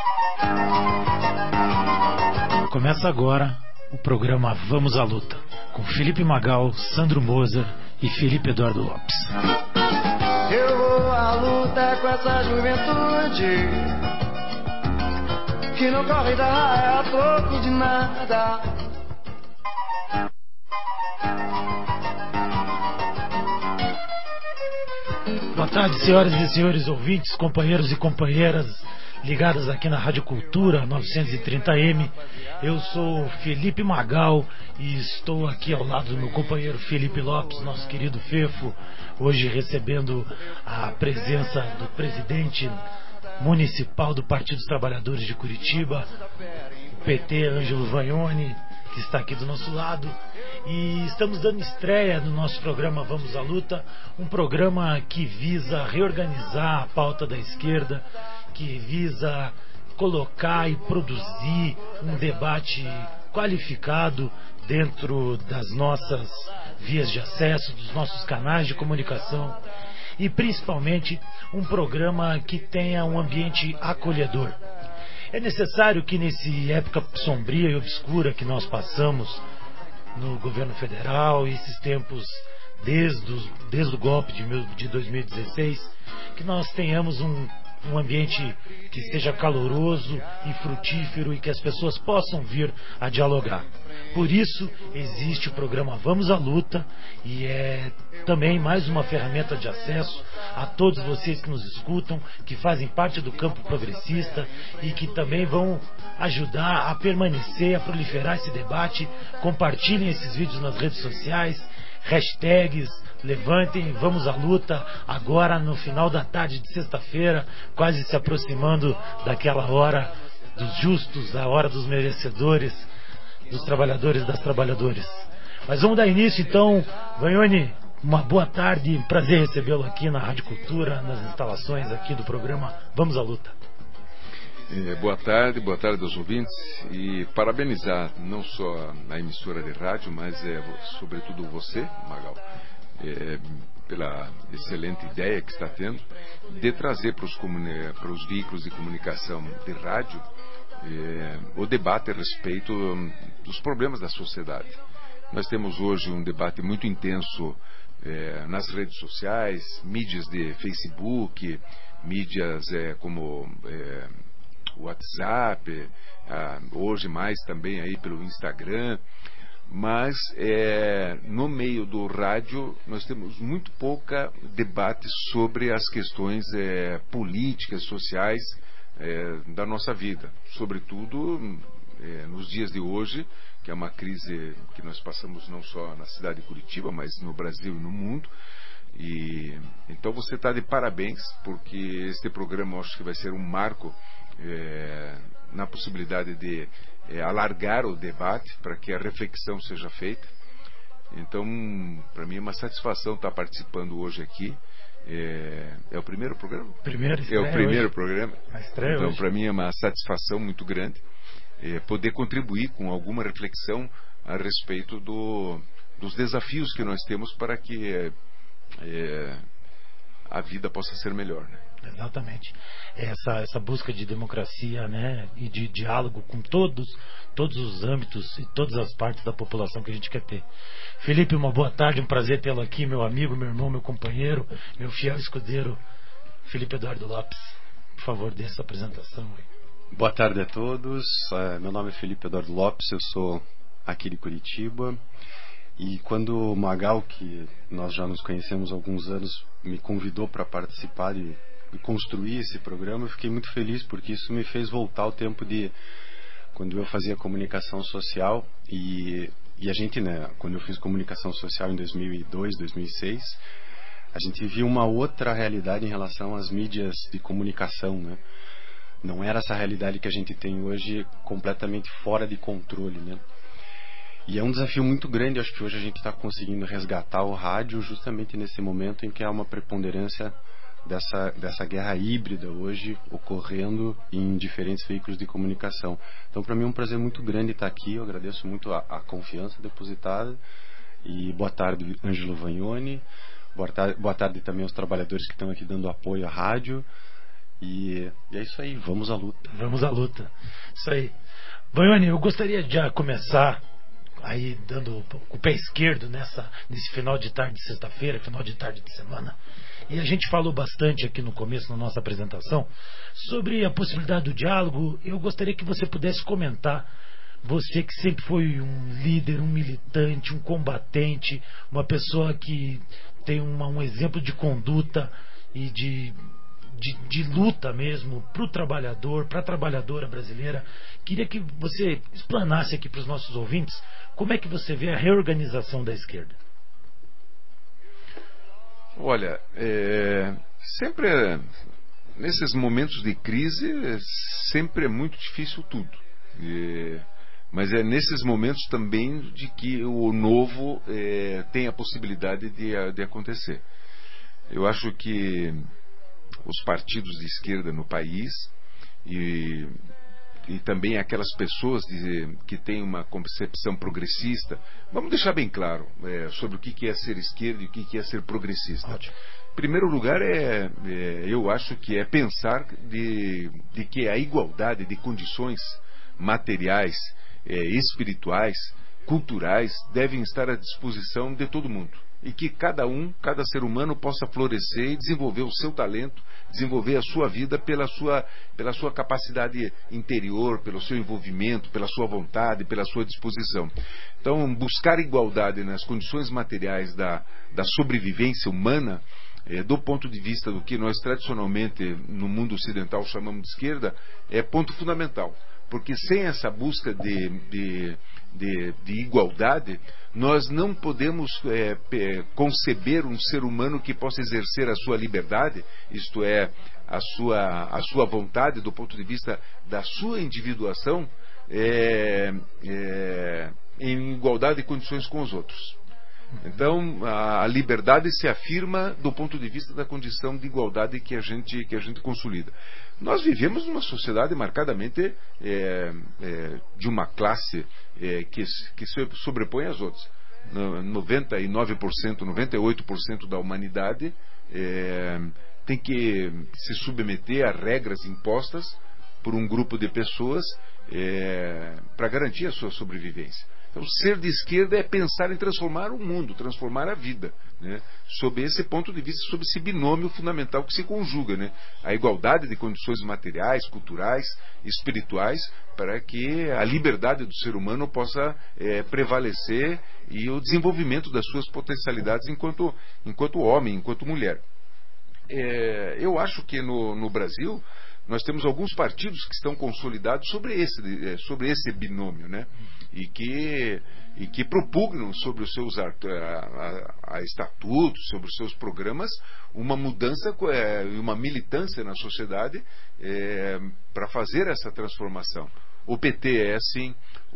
Começa agora o programa Vamos à Luta, com Felipe Magal, Sandro Moser e Felipe Eduardo Lopes. Eu vou à luta com essa juventude que não corre da raia a troco de nada. Boa tarde, senhoras e senhores ouvintes, companheiros e companheiras ligadas aqui na Rádio Cultura 930M. Eu sou Felipe Magal e estou aqui ao lado do meu companheiro Felipe Lopes, nosso querido Fefo, hoje recebendo a presença do presidente municipal do Partido dos Trabalhadores de Curitiba, o PT, Ângelo Vagnoni, que está aqui do nosso lado. E estamos dando estreia no nosso programa Vamos à Luta, um programa que visa reorganizar a pauta da esquerda, que visa colocar e produzir um debate qualificado dentro das nossas vias de acesso, dos nossos canais de comunicação, e principalmente um programa que tenha um ambiente acolhedor. É necessário que nessa época sombria e obscura que nós passamos no governo federal, e esses tempos desde o golpe de 2016, que nós tenhamos um ambiente que seja caloroso e frutífero e que as pessoas possam vir a dialogar. Por isso existe o programa Vamos à Luta, e é também mais uma ferramenta de acesso a todos vocês que nos escutam, que fazem parte do campo progressista e que também vão ajudar a permanecer, a proliferar esse debate. Compartilhem esses vídeos nas redes sociais, hashtags, levantem, vamos à luta, agora no final da tarde de sexta-feira, quase se aproximando daquela hora dos justos, a hora dos merecedores, dos trabalhadores e das trabalhadoras. Mas vamos dar início então. Vagnoni, uma boa tarde, prazer recebê-lo aqui na Rádio Cultura, nas instalações aqui do programa Vamos à Luta. Boa tarde aos ouvintes, e parabenizar não só a emissora de rádio, mas sobretudo você, Magal, pela excelente ideia que está tendo de trazer para os veículos de comunicação de rádio o debate a respeito dos problemas da sociedade. Nós temos hoje um debate muito intenso nas redes sociais, mídias de Facebook, mídias como WhatsApp, hoje mais também aí pelo Instagram. Mas no meio do rádio nós temos muito pouca debate sobre as questões políticas, sociais da nossa vida, sobretudo nos dias de hoje, que é uma crise que nós passamos não só na cidade de Curitiba, mas no Brasil e no mundo. E então você está de parabéns, porque este programa eu acho que vai ser um marco na possibilidade de alargar o debate para que a reflexão seja feita. Então, para mim é uma satisfação estar participando hoje aqui. É o primeiro programa? É o primeiro hoje. Programa. Então, para mim é uma satisfação muito grande poder contribuir com alguma reflexão a respeito dos desafios que nós temos para que a vida possa ser melhor, né? Exatamente. Essa busca de democracia, né, e de diálogo com todos os âmbitos e todas as partes da população que a gente quer ter. Felipe, uma boa tarde, um prazer tê-lo aqui, meu amigo, meu irmão, meu companheiro, meu fiel escudeiro, Felipe Eduardo Lopes. Por favor, dê essa apresentação aí. Boa tarde a todos, meu nome é Felipe Eduardo Lopes, eu sou aqui de Curitiba. E quando o Magal, que nós já nos conhecemos há alguns anos, me convidou para participar e construir esse programa, eu fiquei muito feliz, porque isso me fez voltar ao tempo de quando eu fazia comunicação social. E a gente, né, quando eu fiz comunicação social em 2002, 2006, a gente via uma outra realidade em relação às mídias de comunicação, né? Não era essa realidade que a gente tem hoje, completamente fora de controle, né? E é um desafio muito grande. Acho que hoje a gente está conseguindo resgatar o rádio justamente nesse momento em que há uma preponderância dessa guerra híbrida hoje ocorrendo em diferentes veículos de comunicação. Então, para mim é um prazer muito grande estar aqui. Eu agradeço muito a confiança depositada. E boa tarde, Ângelo Vagnoni. Boa tarde também aos trabalhadores que estão aqui dando apoio à rádio. E é isso aí, vamos à luta. Vamos à luta. Isso aí. Vaione, eu gostaria de já começar aí dando o pé esquerdo nesse final de tarde de sexta-feira, final de tarde de semana. E a gente falou bastante aqui no começo, na nossa apresentação, sobre a possibilidade do diálogo. Eu gostaria que você pudesse comentar, você que sempre foi um líder, um militante, um combatente, uma pessoa que tem um exemplo de conduta e de luta mesmo para o trabalhador, para a trabalhadora brasileira. Queria que você explanasse aqui para os nossos ouvintes como é que você vê a reorganização da esquerda. Olha, sempre nesses momentos de crise sempre é muito difícil tudo, mas é nesses momentos também de que o novo tem a possibilidade de acontecer. Eu acho que os partidos de esquerda no país e também aquelas pessoas que têm uma concepção progressista, vamos deixar bem claro sobre o que é ser esquerda e o que é ser progressista. Ótimo. Em primeiro lugar, eu acho que é pensar de que a igualdade de condições materiais, espirituais, culturais, devem estar à disposição de todo mundo. E que cada ser humano possa florescer e desenvolver o seu talento, desenvolver a sua vida pela sua capacidade interior, pelo seu envolvimento, pela sua vontade, pela sua disposição. Então, buscar igualdade nas condições materiais da sobrevivência humana, do ponto de vista do que nós tradicionalmente no mundo ocidental chamamos de esquerda, é ponto fundamental. Porque sem essa busca de igualdade, nós não podemos conceber um ser humano que possa exercer a sua liberdade, isto é, a sua vontade do ponto de vista da sua individuação, em igualdade de condições com os outros. Então, a liberdade se afirma do ponto de vista da condição de igualdade que a gente consolida. Nós vivemos numa sociedade marcadamente de uma classe que se sobrepõe às outras. 99%, 98% da humanidade tem que se submeter a regras impostas por um grupo de pessoas para garantir a sua sobrevivência. Então, ser de esquerda é pensar em transformar o mundo, transformar a vida, né? Sob esse ponto de vista, sob esse binômio fundamental que se conjuga, né? A igualdade de condições materiais, culturais, espirituais, para que a liberdade do ser humano possa prevalecer e o desenvolvimento das suas potencialidades enquanto homem, enquanto mulher. Eu acho que no Brasil nós temos alguns partidos que estão consolidados sobre esse binômio, né? E que propugnam sobre os seus estatutos, sobre os seus programas, uma mudança e uma militância na sociedade para fazer essa transformação. O PT é assim,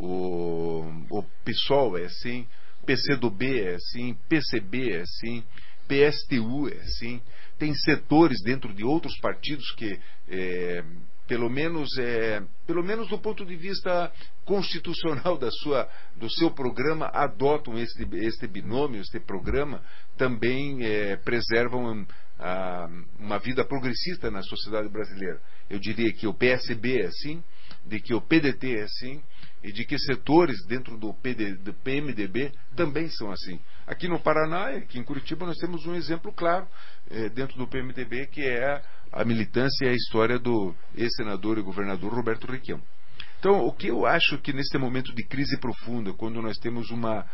o PSOL é assim, PCdoB é assim, PCB é assim, PSTU é assim. Tem setores dentro de outros partidos que, pelo menos do ponto de vista constitucional do seu programa, adotam este binômio, este programa, também preservam uma vida progressista na sociedade brasileira. Eu diria que o PSB é assim, de que o PDT é assim, e de que setores dentro do PMDB também são assim. Aqui no Paraná, aqui em Curitiba, nós temos um exemplo claro dentro do PMDB, que é a militância e a história do ex-senador e governador Roberto Requião. Então, o que eu acho que neste momento de crise profunda, quando nós temos uma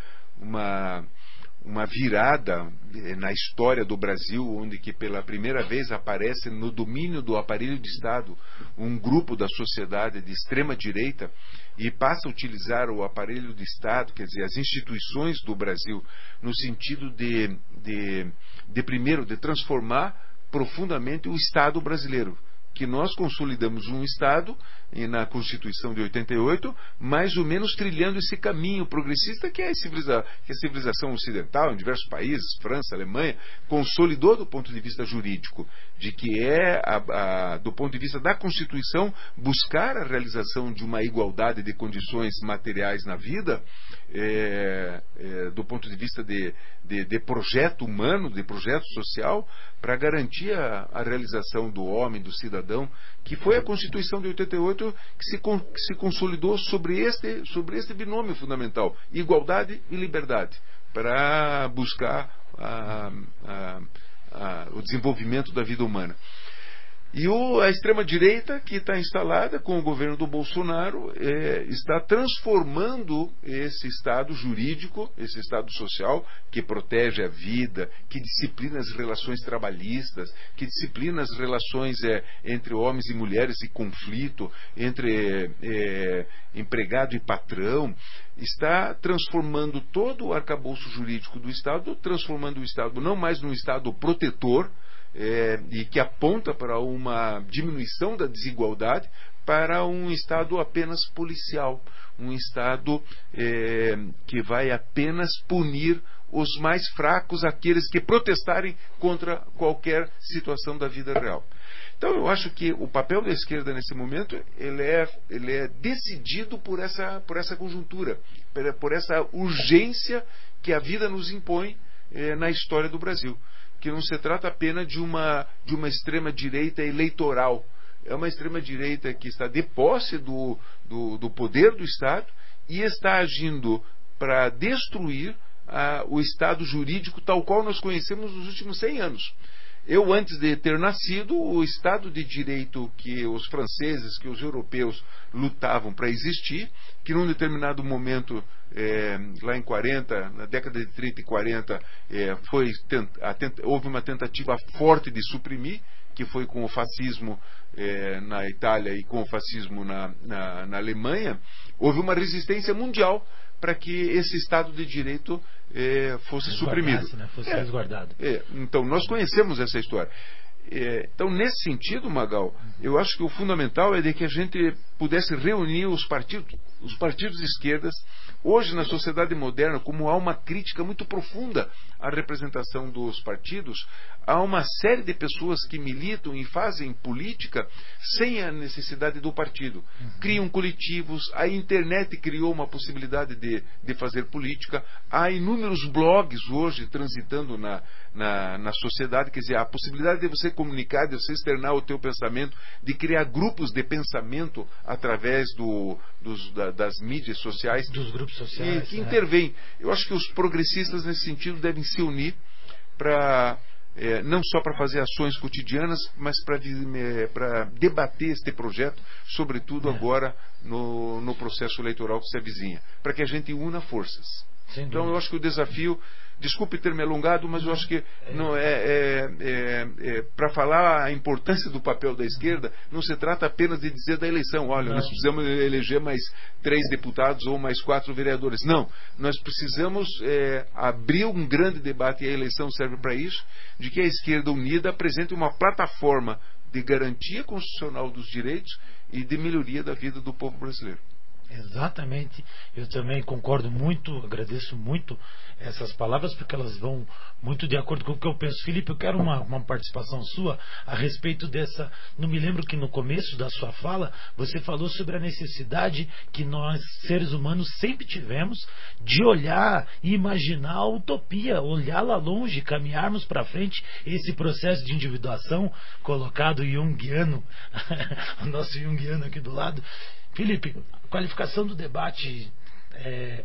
virada na história do Brasil, onde que pela primeira vez aparece no domínio do aparelho de Estado um grupo da sociedade de extrema direita e passa a utilizar o aparelho de Estado, quer dizer, as instituições do Brasil, no sentido primeiro, de transformar profundamente o Estado brasileiro. Que nós consolidamos um Estado na Constituição de 88, mais ou menos trilhando esse caminho progressista que é a civilização ocidental em diversos países, França, Alemanha, consolidou do ponto de vista jurídico, de que do ponto de vista da Constituição, buscar a realização de uma igualdade de condições materiais na vida, do ponto de vista de projeto humano, de projeto social, para garantir a realização do homem, do cidadão, que foi a Constituição de 88 que se consolidou sobre este binômio fundamental, igualdade e liberdade, para buscar o desenvolvimento da vida humana. E a extrema-direita, que está instalada com o governo do Bolsonaro, está transformando esse Estado jurídico, esse Estado social, que protege a vida, que disciplina as relações trabalhistas, que disciplina as relações entre homens e mulheres e conflito, entre empregado e patrão, está transformando todo o arcabouço jurídico do Estado, transformando o Estado não mais num Estado protetor, e que aponta para uma diminuição da desigualdade, para um Estado apenas policial, um Estado que vai apenas punir os mais fracos, aqueles que protestarem contra qualquer situação da vida real. Então eu acho que o papel da esquerda nesse momento ele é decidido por essa conjuntura, por essa urgência que a vida nos impõe na história do Brasil. Que não se trata apenas de uma extrema-direita eleitoral. É uma extrema-direita que está de posse do poder do Estado e está agindo para destruir o Estado jurídico tal qual nós conhecemos nos últimos 100 anos. Eu, antes de ter nascido, o Estado de Direito que os franceses, que os europeus lutavam para existir, que num determinado momento, lá em 40, na década de 30 e 40, houve uma tentativa forte de suprimir, que foi com o fascismo na Itália e com o fascismo na Alemanha. Houve uma resistência mundial para que esse Estado de Direito fosse suprimido. Né? Fosse resguardado. Então, nós conhecemos essa história. Então, nesse sentido, Magal, eu acho que o fundamental é de que a gente pudesse reunir os partidos de esquerdas. Hoje, na sociedade moderna, como há uma crítica muito profunda à representação dos partidos, há uma série de pessoas que militam e fazem política sem a necessidade do partido. Criam coletivos, a internet criou uma possibilidade de fazer política, há inúmeros blogs hoje transitando na sociedade, quer dizer, a possibilidade de você comunicar, de você externar o teu pensamento, de criar grupos de pensamento através das mídias sociais, dos grupos sociais, que intervêm. Eu acho que os progressistas nesse sentido devem se unir para não só para fazer ações cotidianas, mas para debater este projeto, sobretudo agora no processo eleitoral que se avizinha, para que a gente una forças. Então eu acho que o desafio, desculpe ter me alongado, mas eu acho que não para falar a importância do papel da esquerda, não se trata apenas de dizer da eleição, olha, nós precisamos eleger mais 3 deputados ou mais 4 vereadores. Não, nós precisamos abrir um grande debate, e a eleição serve para isso, de que a esquerda unida apresente uma plataforma de garantia constitucional dos direitos e de melhoria da vida do povo brasileiro. Exatamente, eu também concordo muito, agradeço muito essas palavras, porque elas vão muito de acordo com o que eu penso. Felipe, eu quero uma participação sua a respeito dessa. Não me lembro que no começo da sua fala você falou sobre a necessidade que nós, seres humanos, sempre tivemos de olhar e imaginar a utopia, olhar lá longe, caminharmos para frente. Esse processo de individuação colocado junguiano, o nosso junguiano aqui do lado. Felipe, a qualificação do debate é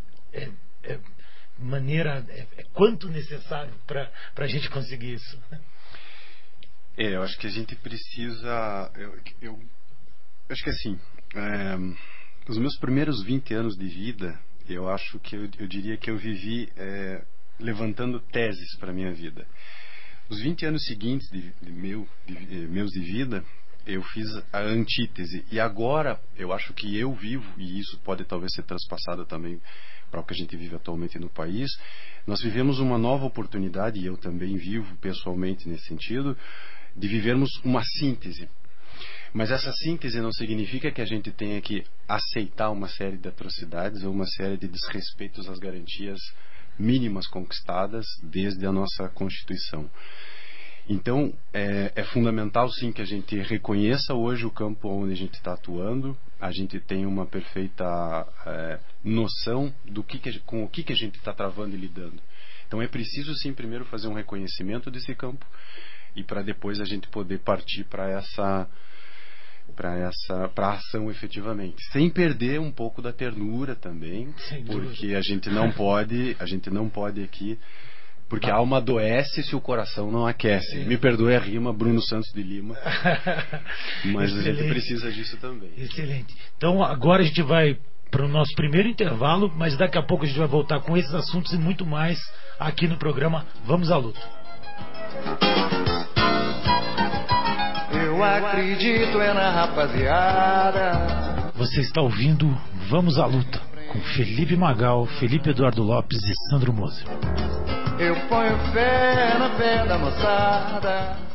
quanto necessário para a gente conseguir isso? Eu acho que a gente precisa. Eu acho que assim, os meus primeiros 20 anos de vida, eu acho que eu diria que eu vivi levantando teses para a minha vida. Os 20 anos seguintes meus de vida, eu fiz a antítese, e agora eu acho que eu vivo, e isso pode talvez ser transpassado também para o que a gente vive atualmente no país. Nós vivemos uma nova oportunidade, e eu também vivo pessoalmente nesse sentido, de vivermos uma síntese. Mas essa síntese não significa que a gente tenha que aceitar uma série de atrocidades ou uma série de desrespeitos às garantias mínimas conquistadas desde a nossa Constituição. Então, é fundamental sim que a gente reconheça hoje o campo onde a gente está atuando, a gente tem uma perfeita noção com o que a gente está travando e lidando. Então é preciso sim primeiro fazer um reconhecimento desse campo e para depois a gente poder partir para a ação efetivamente, sem perder um pouco da ternura também, porque a gente não pode aqui, porque a alma adoece se o coração não aquece. Me perdoe a rima, Bruno Santos de Lima, mas a gente precisa disso também. Excelente. Então agora a gente vai para o nosso primeiro intervalo, mas daqui a pouco a gente vai voltar com esses assuntos e muito mais aqui no programa Vamos à Luta. Eu acredito na rapaziada. Você está ouvindo Vamos à Luta com Felipe Magal, Felipe Eduardo Lopes e Sandro Moser. Eu ponho fé na fé da moçada.